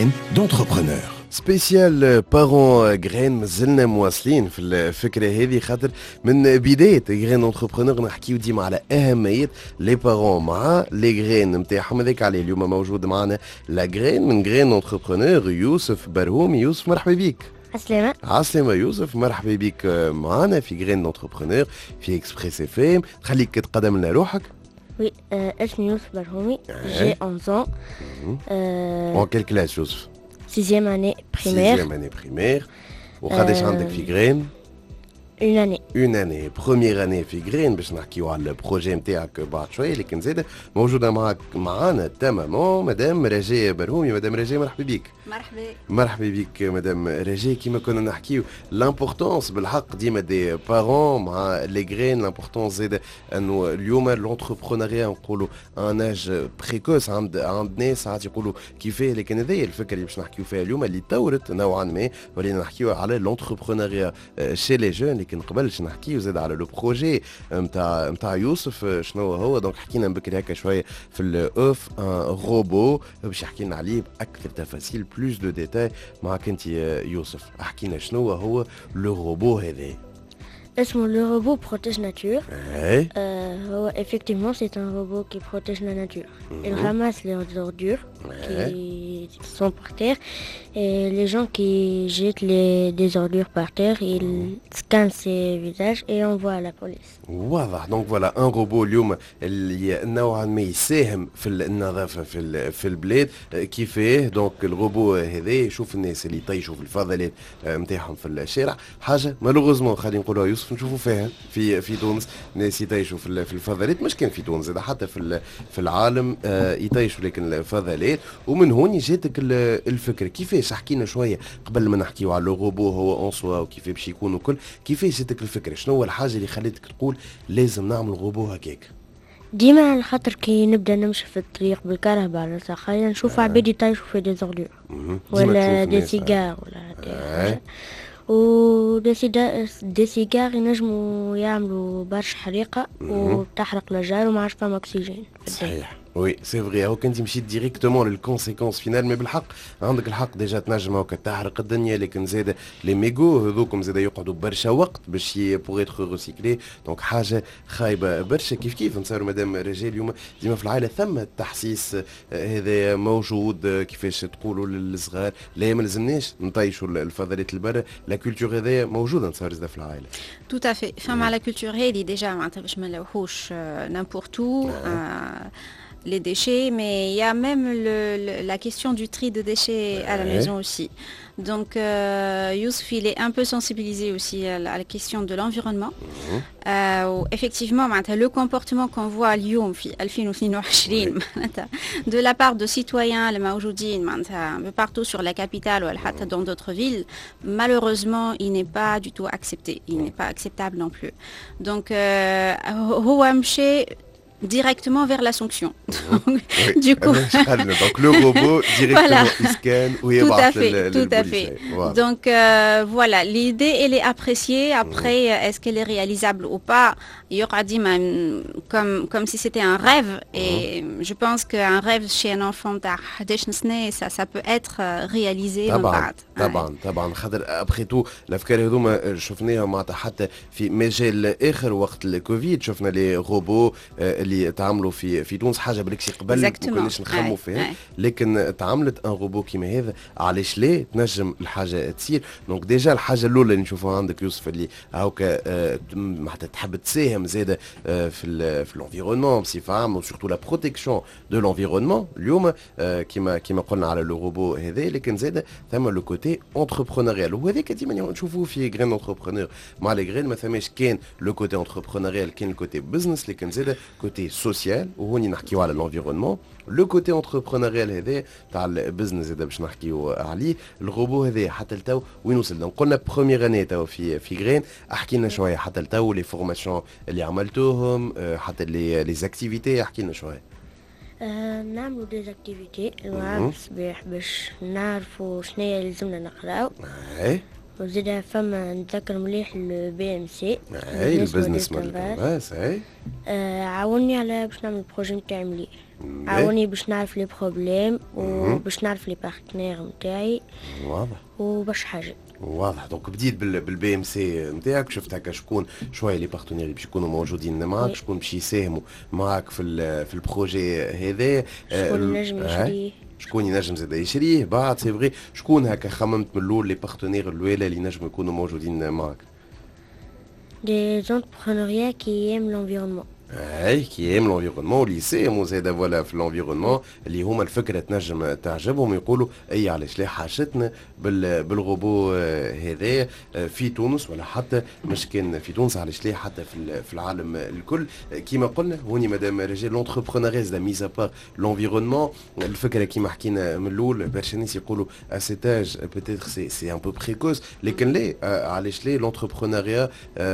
graines d'entrepreneur. سبيسيال بارون غرين مازلنا مواصلين في الفكره هذه خاطر من بدايه غرين اونتربرونور نحكيو ديما على اهميه لي بارون مع لي غرين نتاعهم. هذاك عليه اليوم موجود معنا لا غرين من غرين اونتربرونور يوسف برهومي. يوسف مرحبا بك. عسلامة. عسلامة يوسف، مرحبا بك معنا في غرين اونتربرونور في اكسبريس اف ام. خليك تقدم لنا روحك. Oui, اسمي يوسف برهومي. J'ai 11 ans. En quelle classe يوسف؟ 6e année primaire. 6e année primaire. وقداش عندك في غرين؟ Une année. Une année. Première année في غرين باش نحكيو على البروجي نتاعك بعد شويه، لكن زاد موجوده معانا تماما مدام رجاء برهومي. مدام رجاء مرحبا بك. مرحبا. مرحبا بك مدام رجاء. كيما كنا نحكيو لامبورطونس بالحق ديما دي بارون مع لي غرين، لامبورطونس زاد انه اليوم لونتربرونيا نقولوا ان اج بريكوس عند ناس ساعات يقولوا كيفاه، لكن هذه الفكره اللي باش نحكيو فيها اليوم اللي تطورت نوعا ما، ولينا نحكيو على لونتربرونيا شي لي جون. لكن قبلش نحكيو زاد على لو بروجي نتاع يوسف شنو هو. دونك حكينا بكري هكا شويه في الاوف ان روبو باش يحكي لنا عليه باكثر تفاصيل بلوس دو ديتاي معك انت يوسف. احكينا شنو هو لو روبو هذا. اسمه le robot protège nature. هو effectivement c'est un robot qui protège la nature. Il ramasse les ordures qui sont par terre et les gens qui jettent des ordures par terre, ils scannent ces visages et envoient à la police. واضح. دونك فوالا ان روبو اليوم اللي نوعا ما يساهم في النظافه في البلاد. كيفاه؟ دونك الروبو هذا يشوف الناس اللي يطيشوا في الفضلات نتاعهم في الشارع. حاجه مالوغوزمون خلينا نقولوها يوسف نشوفوا فيها في تونس ناس يطيشوا في الفضلات، مش كان في تونس هذا حتى في العالم يطيشوا لكن الفضلات. ومن هون جاتك الفكره. كيفاش؟ حكينا شويه قبل ما نحكيو على الروبو هو اون سوا وكيف باش يكون وكل. كيفاش جاتك الفكره؟ شنو هو الحاجه اللي خلتك تقول لازم نعمل روبو هكاك؟ ديما على خاطر كي نبدا نمشي في الطريق بالكهرباء على خلينا نشوف عباد يطيشوا في دي زوردور ولا دي سيجار ولا دي سيجار ينجموا يعملوا برشا حريقه وتحرق الجار وما عادش فما اكسجين. صحيح. وي سي فري. هو كنت مشيت ديريكتومون للكونسيكونس فينال. مي بالحق عندك الحق ديجا تنجم هكا تحرق الدنيا، لكن زاد لي ميغو هذوكم زاد يقعدوا برشا وقت باش بوغ اتر ريسيكلي. دونك حاجه خايبه برشا. كيف نصيروا مدام رجال اليوم ديما في العائله ثم التحسيس هذا موجود. كيفاش تقولوا للصغار لا ما لازمناش نطيشوا الفضلات البرا. لا كولتور هذايا موجوده نصير زاد في العائله. Tout à fait. Femme à la culture هذه ديجا معناتها باش ما نلوحوش n'importe où. Les déchets, mais il y a même la question du tri de déchets à la maison aussi. Donc, Youssef, il est un peu sensibilisé aussi à la question de l'environnement. Effectivement, le comportement qu'on voit à Lyon, de la part de citoyens, un peu partout sur la capitale ou dans d'autres villes, malheureusement, il n'est pas du tout accepté. Il n'est pas acceptable non plus. Donc, directement vers la sanction. Du coup, donc le robot directement il scanne ou il tout à fait. Voilà. Donc voilà, l'idée elle est appréciée. Après, est-ce qu'elle est réalisable ou pas? Il y aura dit comme si c'était un rêve. Et je pense qu'un rêve chez un enfant ça peut être réalisé. طبعا خاطر après tout الافكار هذوما شفناها معناتها حتى في مجال اخر وقت الكوفيد. شفنا لي روبو اللي تعملوا في تونس حاجه بالكسي قبل ما كناش نخموا فيها، لكن تعملت ان روبو كيما هذا. علاش لا تنجم الحاجه تصير. دونك ديجا الحاجه الاولى اللي نشوفوها عندك يوسف اللي هاكا معناتها تحب تساهم زاده في الانفيرونمون بصفه عامه وسورتو لا بروتيكسيون دو لانفيرونمون. اليوم كيما قلنا على لو روبو هذا، لكن زاده ثم لو كوتي انتربرونيال وهذاك ديما نشوفوه في غرين انتربرونور. مع لي غرين ما ثماش كان لو كوتي انتربرونيال، كان الكوتي بزنس، لكن زاده كوتي سوسيال وهوني نحكيو على الانفيرونمون. لو كوتي انتربرونيال هذا تاع البزنس هذا باش نحكيو عليه. الروبو هذا حتى لتو وين وصلنا؟ قلنا بروميير اني تو في غرين. احكي لنا شويه حتى لتو لي فورماسيون اللي عملتوهم، حتى لي زاكتيفيتي. احكي لنا شويه. نعملوا دي زاكتيفيتي الصباح باش نعرفوا شنو لازمنا نقراو. وزيد فما نتذكر مليح البي ام سي البزنس موديل كانفاس. عاوني على باش نعمل البروجي نتاعي مليح. عاوني باش نعرف لي بروبليم وباش نعرف لي بارتنير نتاعي. واضح. وباش حاجه واضح. دونك بديت بالبي ام سي نتاعك، شفت هكا شكون شويه لي بارتنير اللي باش يكونوا موجودين معاك، شكون باش يساهموا معاك في البروجي هذا، شكون ينجم يشريه، شكون ينجم زاد يشريه بعد. سي فغي شكون هكا خممت من الاول لي بارتنير الاولى اللي نجموا يكونوا موجودين معاك؟ دي زونتربرونيا كي يم لونفيرونمون. كي يم لونفيرونمون اللي يساهموا زاده فوالا في لونفيرونمون اللي هما الفكره تنجم تعجبهم، يقولوا اي علاش لا حاجتنا بالروبو هذا في تونس، ولا حتى مش كان في تونس علاش لا حتى في العالم الكل. كيما قلنا هوني مدام رجال لونتربرونوريز لا ميز ابار لونفيرونمون، الفكره كيما حكينا من الاول برشا ناس يقولوا اسيتاج بوتيتر سي ان بو بريكوز، لكن لا علاش لا لونتربرونوريا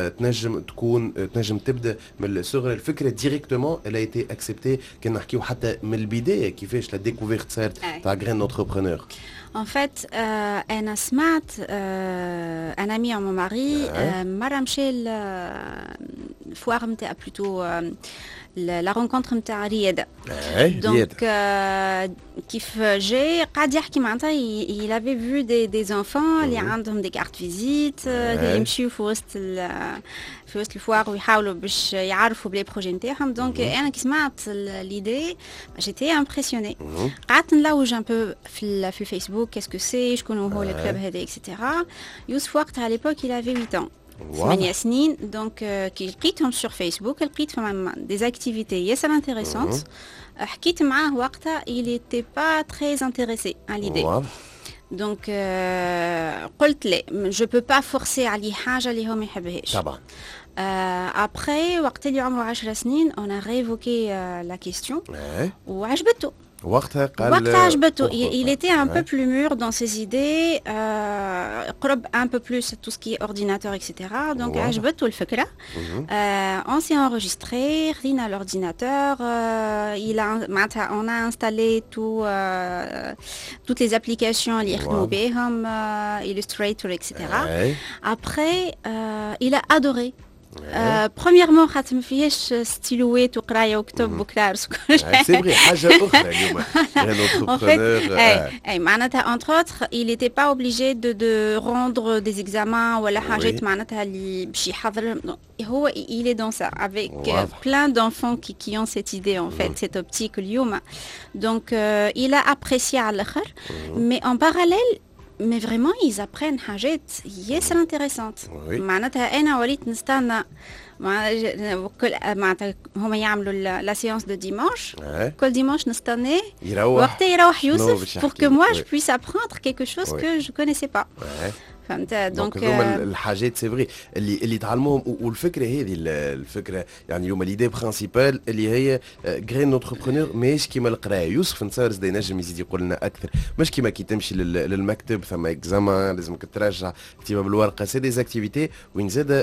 تنجم تبدا من الصغر. الفكره ديريكتومون elle a été acceptée كنا نحكيو حتى من البدايه كيفاش لا ديكوفيرت صارت تاع غرين انتربرونور. En fait, أنا سمعت un ami à mon mari مرة مشى الفوار نتاع بلوتو la rencontre نتاع رياده. دونك كيف جاي قاعد يحكي معناتها il avait vu des enfants اللي عندهم des cartes visites يمشيو في وسط الفوار ويحاولوا باش يعرفوا بلي بروجي نتاعهم. دونك انا كي سمعت ليدي جيتي امبرسيوني، قعدت نلوج ان بو في الفيسبوك كاسكو سي شكون هو الكلوب هذا اكسيتيرا. يوسف وقتها على ليبوك il avait 8 ans 8 سنين. دونك كي لقيتهم sur Facebook لقيت فما des activités ياسر انتريسونت. حكيت معاه وقتها il était pas très intéressé à l'idée. دونك قلت لي جو بو با فورسي عليه حاجه اللي هو ما يحبهاش طبعا. ابري وقت اللي عمره 10 سنين اون ريفوكي لا كيستيون وعجبته. وقتها عجبته. Il était un peu plus mûr dans ses idées, قرب un peu plus tout ce qui est ordinateur, etc. Donc عجبته الفكرة. On s'est enregistré, خدينا l'ordinateur, on a installé toutes les applications اللي يخدموا بهم, Illustrator, etc. Après, il a adoré. Premièrement خاطر ما فيهاش ستيلوات وقرايه وكتب وكرارس وكل شيء. سي فري حاجه اخرى اليوم اي معناتها entre autres il était pas obligé de rendre des examens ولا حاجات معناتها اللي باش يحضر. هو il est dans ça avec plein d'enfants qui ont cette idée en fait cette optique اليوم. Donc il a apprécié على الاخر. Mais en parallèle mais vraiment ils apprennent حاجات ياسر انتريسانت. معناتها انا وليت نستنى معناتها هما يعملوا لا سيونس دو ديمانش كل ديمانش نستنى وقت يروح يوسف pour que moi je puisse apprendre quelque chose que je connaissais pas. فهمت؟ دونك الحاجات سي فري اللي تعلموهم. والفكره هذه الفكره يعني اليوم ليدي برينسيبال اللي هي غرين انتربرونور ماهيش كيما القرايه. يوسف نصار زاد ينجم يزيد يقول لنا اكثر. مش كيما كي تمشي للمكتب ثم اكزامان لازمك ترجع كتيبه بالورقه. سي دي اكتيفيتي وين زاد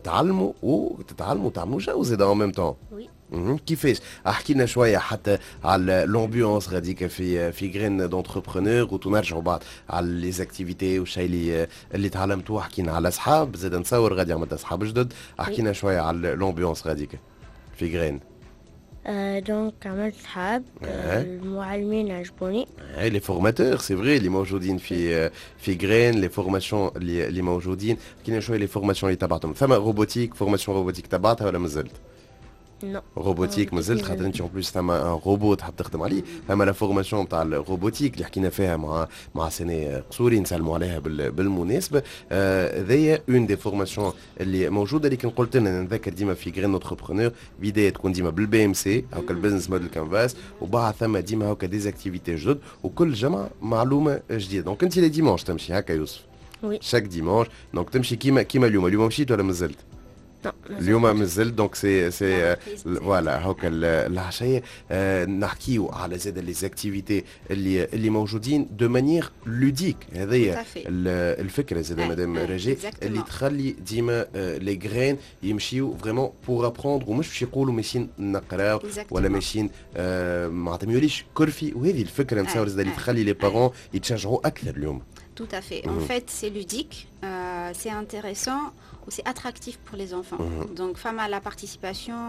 تتعلموا تعملوا جو زاد اون ميم طون. كيفاش احكي لنا شويه حتى على لومبيونس غاديك في غرين دونتربرونور وتنرجعوا بعض على لي زاكتيفيتي والشيء اللي تعلمتوه. حكينا على اصحاب زاد نصور غادي عملت اصحاب جدد. احكينا شويه على لومبيونس غاديك في غرين. دونك عملت صحاب. المعلمين عجبوني. لي فورماتور سي فري اللي موجودين في غرين. لي فورماسيون اللي موجودين. حكينا شويه لي فورماسيون اللي تبعتهم. ثم روبوتيك فورماسيون روبوتيك تبعتها ولا مازلت؟ نو روبوتيك مازلت خاطر انت اون بليس ثما ان روبو تحب تخدم عليه. ثما لا فورماسيون تاع الروبوتيك اللي حكينا فيها مع سنة قصوري نسلموا عليها بالمناسبه. هذيا اون دي فورماسيون اللي موجوده. لكن قلت لنا نذكر ديما في غرين انتربرونور بدايه تكون ديما بالبي ام سي هكا البيزنس موديل كانفاس وبعد ثم ديما هكا ديزاكتيفيتي جدد وكل جمعه معلومه جديده. دونك انت لي ديمونش تمشي هكا يوسف؟ وي شاك ديمونش. دونك تمشي كيما اليوم مشيت ولا مازلت؟ اليوم مازال. دونك سي فوالا هاكا العشيه. نحكيو على زاد لي زاكتيفيتي اللي موجودين دو مانيير لوديك. هذه الفكره زاد مدام رجاء اللي تخلي ديما لي غرين يمشيو فريمون بور ابروندر ومش باش يقولوا ماشيين نقراو ولا ماشيين معناتها ما يوليش كرفي. وهذه الفكره نتصور زاد اللي تخلي لي بارون يتشجعوا اكثر اليوم. Tout à fait. En fait, c'est ludique, c'est intéressant ou c'est attractif pour les enfants. Donc, femme à la participation,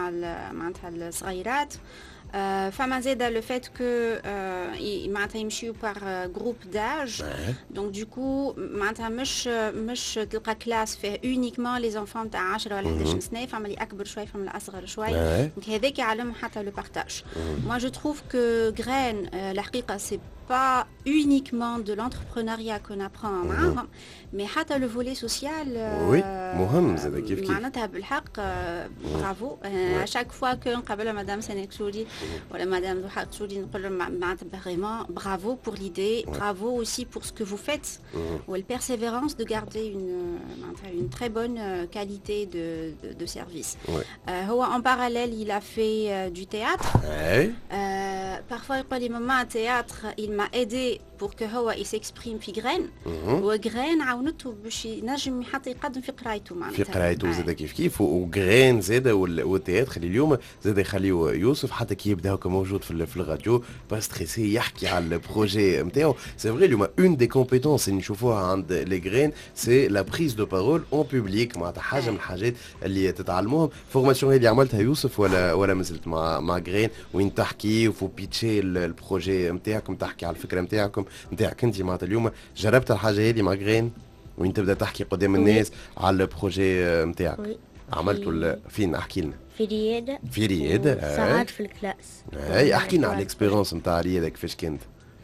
femme à le fait que ils par groupe d'âge. Donc, du coup, مش تلقى classe fait uniquement les enfants de 10 ولا 11 سنة، فما اللي أكبر شوي فما اللي أصغر شوي. Donc, هذاك يعلم حتى le partage. Moi, je trouve que Graine, la حقيقة, c'est pas uniquement de l'entrepreneuriat qu'on apprend معاهم، mais حتى le volet social. Oui, مهم زاد كيف كيف. معناتها بالحق برافو. à chaque fois que نقابلها مدام سنك شودي ولا مدام ضحى شودي نقول لهم معناتها vraiment bravo pour l'idée, bravo aussi pour ce que vous faites. ou la persévérance de garder une très bonne qualité de service. En parallèle, il a fait du théâtre. Parfois, il dit maman, théâtre, il m'a aidé pour que il s'exprime في Graine. وGraine عاونته باش ينجم حتى يقدم في قرايته معناتها. في قرايته زاد كيف كيف وGraine زاد والتياتر خلي اليوم زاد يخليو يوسف حتى كي يبدا هكا موجود في الراديو با ستريسي يحكي على البروجي نتاعو. سي فري اليوم اون دي كومبيتونس اللي نشوفوها عند لي غرين سي لا بريز دو بارول اون بوبليك معناتها حاجه من الحاجات اللي تتعلموهم. فورماسيون اللي عملتها يوسف ولا مازلت مع غرين وين تحكي وفو بيتشي البروجي نتاعكم تحكي على الفكره نتاعكم نتاعك انت معناتها اليوم جربت الحاجه هذه مع غرين وين تبدا تحكي قدام الناس على البروجي نتاعك عملتوا فين احكي لنا في رياده في رياده ساعات في الكلاس. اي احكي لنا على الاكسبيريونس نتاع رياده كيفاش كانت.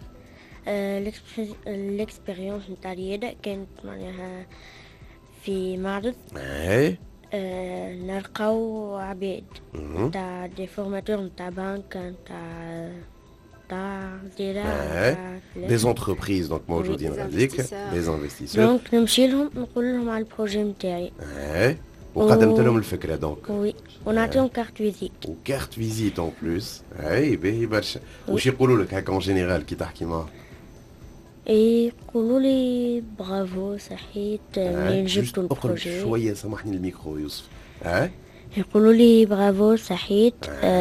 الاكسبيريونس نتاع رياده كانت معناها في معرض نلقاو عباد نتاع دي فورماتور نتاع بنك نتاع des entreprises donc موجودين هذيك des investisseurs. دونك نمشي لهم نقول لهم على البروجي نتاعي وقدمت لهم الفكره دونك وي ونعطيهم كارت فيزيت وكارت فيزيت اون بلوس. اي باهي برشا. واش يقولوا لك هكا اون جينيرال كي تحكي معاهم؟ يقولوا لي برافو صحيت منين جبتوا البروجي. شويه سامحني الميكرو يوسف. يقولوا لي برافو صحيت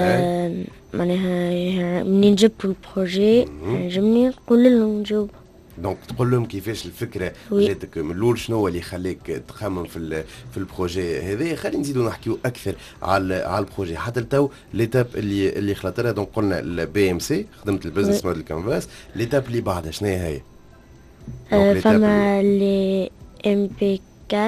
معناها منين جبتوا البروجي عجبني نقول لهم نجاوب. دونك تقول لهم كيفاش الفكره جاتك من الاول، شنو اللي خليك تخمم في البروجي هذا. خلينا نزيدوا نحكيو اكثر على البروجي حتى لتو ليتاب اللي خلطرها. دونك قلنا البي ام سي خدمت البزنس موديل كانفاس. ليتاب اللي بعدها شنو هي؟ فما لي ام بي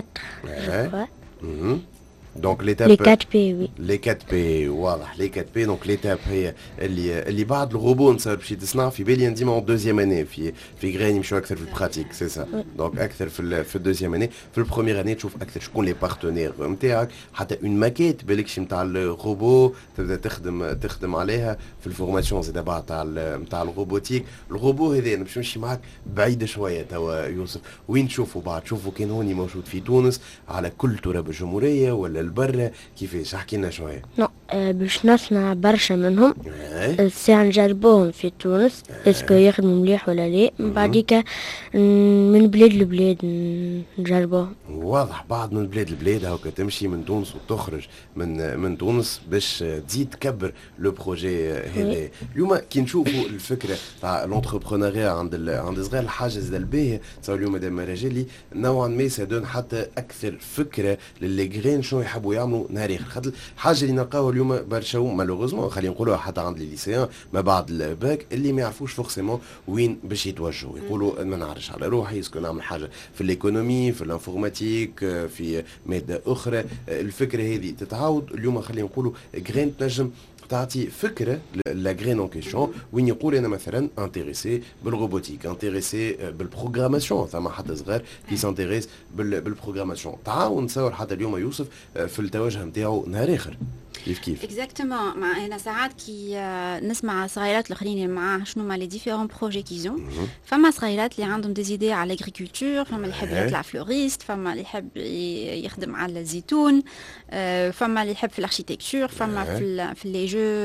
4 دونك ليتاب لي 4 بي وي لي 4 بي واضح لي 4 بي. دونك ليتاب هي اللي بعد الروبو نصير باش تصنع في بالي ديما اون دوزيام اني في غرين يمشوا اكثر في البراتيك سي سا. دونك اكثر في الدوزيام اني. في البروميير اني تشوف اكثر شكون لي بارتنير نتاعك حتى اون ماكيت بالكش نتاع الروبو تبدا تخدم عليها في الفورماسيون زاد بعد نتاع الروبوتيك. الروبو هذا باش نمشي معاك بعيد شويه توا يوسف. وين تشوفوا بعد تشوفوا كان هوني موجود في تونس على كل تراب الجمهوريه ولا البرة كيفاش؟ احكي لنا شويه. باش نصنع برشا منهم الساعة نجربوهم في تونس اسكو يخدموا مليح ولا لا. من بعديك من بلاد لبلاد نجربوهم. واضح بعد من بلاد لبلاد هاكا تمشي من تونس وتخرج من تونس باش تزيد تكبر لو بروجي هذا. اليوم كي نشوفوا الفكره تاع لونتربرونيا عند صغار الحاجه زاد الباهيه تصور اليوم مدام رجالي نوعا ما سادون حتى اكثر فكره للي غرين شنو يحبوا يعملوا نهار اخر. خاطر الحاجه اللي نلقاوها اليوم برشا مالوغوزمون خلينا نقولوها حتى عند لي ليسيان ما بعد الباك اللي ما يعرفوش فورسيمون وين باش يتوجهوا. يقولوا ما نعرفش على روحي اسكو نعمل حاجه في الايكونومي في الانفورماتيك في ماده اخرى. الفكره هذه تتعاود اليوم خلينا نقولوا غرين تنجم تعطي فكره لا غرين اون كيسيون وين يقول انا مثلا انتريسي بالروبوتيك انتريسي بالبروغراماسيون. ثم حتى صغار كي سانتيريس بالبروغراماسيون. تعاون نصور حتى اليوم يوسف في التوجه نتاعو نهار اخر كيف اكزاكتومون. مع انا ساعات كي نسمع صغيرات الاخرين معاه شنو ما لي ديفيرون بروجي كيزون. فما صغيرات اللي عندهم دي زيدي على الاغريكولتور، فما اللي يحب يطلع فلوريست، فما اللي يحب يخدم على الزيتون، فما اللي يحب في الاركيتكتور، فما في لي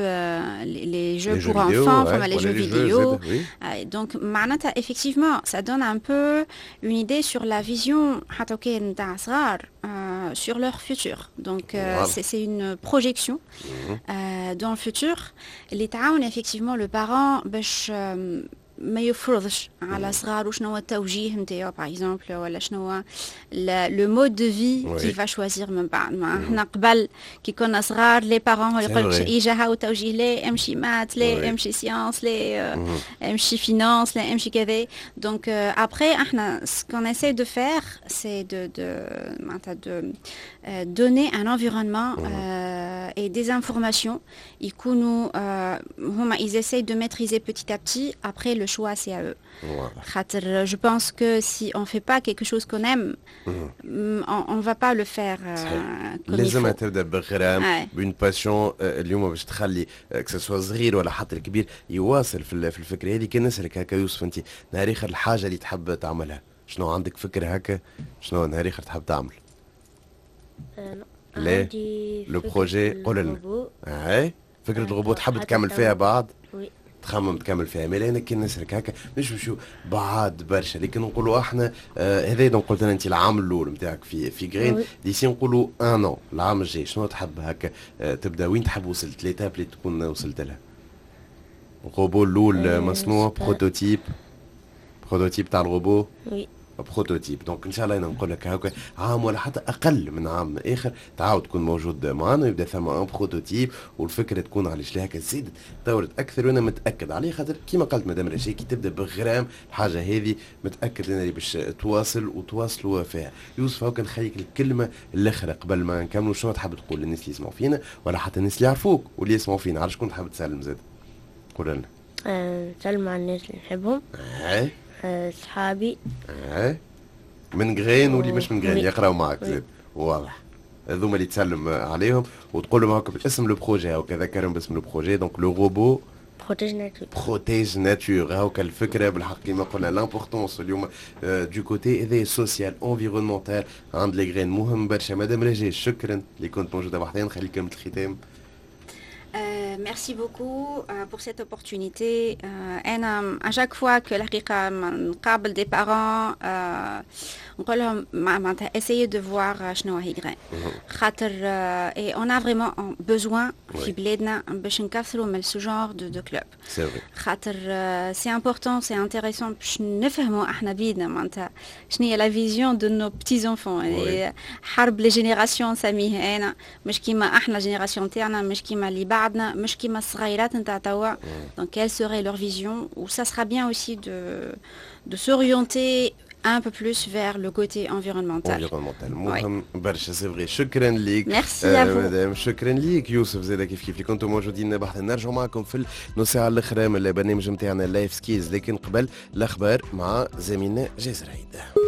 جو بور انفون، فما لي جو فيديو. دونك معناتها effectivement ça donne un peu une idée sur la vision حتى كان نتاع صغار sur leur futur. Donc c'est une projection dans le futur اللي تعاون effectivement le parent باش ما يفرضش على صغار وشنو هو التوجيه نتاعو باغ اكزومبل ولا شنو هو لو مود دو في كي فا شوازير من بعد. ما احنا قبل كي كنا صغار لي بارون يقول لك يجا هاو توجيه لا امشي مات لا امشي سيانس لا امشي فينانس لا امشي كذا. دونك ابري احنا سكون اساي دو فير سي دو donner un environnement et des informations. Ils essayent de maîtriser petit à petit. Après, le choix, c'est à eux. Je pense que si on ne fait pas quelque chose qu'on aime, on ne va pas le faire comme il faut. لازم تبدا بغرام بين باسيون اليوم باش تخلي كسوا صغير ولا حتى الكبير يواصل في الفكره هذه. كان نسالك هكا يوسف، انت نهار اخر الحاجه اللي تحب تعملها شنو؟ عندك فكره هكا شنو نهار اخر تحب تعمل؟ لا لو بروجي قول لنا. اي فكره الغوبو تحب تكمل فيها بعد؟ تخمم تكمل فيها. مي انا كي نسالك هكا مش نمشيو بعاد برشا، لكن نقولوا احنا هذا دونك قلت لنا انت العام الاول نتاعك في غرين ديسي، نقولوا ان ان العام الجاي شنو تحب هكا تبدا؟ وين تحب وصلت ليتاب اللي تكون وصلت لها؟ الغوبو الاول مصنوع بروتوتيب تاع الغوبو بروتوتيب. دونك ان شاء الله انا نقول لك هكا عام ولا حتى اقل من عام اخر تعاود تكون موجود معنا، يبدا ثم ان بروتوتيب والفكره تكون علاش هكا زيد تطورت اكثر. وانا متاكد عليه خاطر كيما قالت مدام رشا كي تبدا بغرام الحاجه هذه متاكد انا باش تواصل وتواصلوا فيها. يوسف هاكا نخليك الكلمه الاخرى قبل ما نكملوا. شنو تحب تقول للناس اللي يسمعوا فينا ولا حتى الناس اللي يعرفوك واللي يسمعوا فينا؟ على شكون تحب تسلم زاد؟ قول لنا. نسلم على الناس اللي نحبهم، صحابي من غرين واللي مش من غرين يقراو معك زاد. واضح هذوما اللي تسلم عليهم وتقول لهم هكا باسم لو بروجي هكا ذكرهم باسم لو بروجي. دونك لو روبو بروتيج ناتور. هاكا الفكره بالحق كيما قلنا لامبورطونس اليوم دو كوتي هذا سوسيال انفيرونمونتال عند لي غرين مهم برشا. مدام رجاء شكرا اللي كنت موجوده وحدين. نخلي كلمه الختام. Merci beaucoup pour cette opportunité. À chaque fois que الحقيقة نقابل des parents نقول لهم معناتها essayez de voir شنو هي غرين خاطر et on a vraiment besoin في بلادنا باش نكثروا من ce genre de club. خاطر c'est important c'est intéressant باش نفهموا احنا بيدنا معناتها شنو هي la vision de nos petits enfants. حرب les générations نسميه انا مش كيما احنا جينيراسيون تاعنا مش كيما اللي بعدنا مش كيما الصغيرات نتاع توا. Donc quelle serait leur vision ou ça sera bien aussi de s'orienter un peu plus vers le côté environnemental. مهم برشا سي فغي. شكرا ليك مدام. شكرا ليك يوسف زاد كيف اللي كنتم موجودين بحث. نرجعوا معكم في النص ساعه الاخرى من البرنامج نتاعنا لايف سكيز، لكن قبل الاخبار مع زميلنا جزريد.